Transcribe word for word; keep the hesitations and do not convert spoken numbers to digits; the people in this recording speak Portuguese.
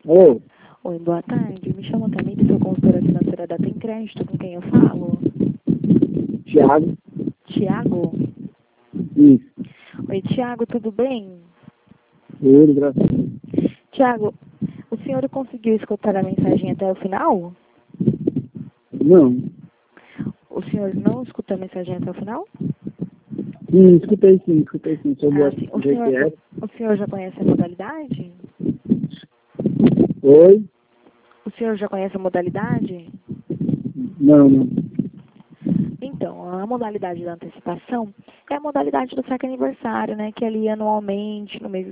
Oi, Oi, boa tarde. Me chamo Tamita, sou consultora financeira da Tem Crédito. Com quem eu falo? Thiago. Tiago? Isso. Oi, Tiago, tudo bem? Ele, graças a Deus. Tiago, o senhor conseguiu escutar a mensagem até o final? Não. O senhor não escutou a mensagem até o final? Sim, escutei sim, escutei sim. Sobre Ah, o sim. O senhor, G P S. o senhor já conhece a modalidade? Oi? O senhor já conhece a modalidade? Não, não. Então, a modalidade da antecipação é a modalidade do saque aniversário, né? Que é ali anualmente, no mês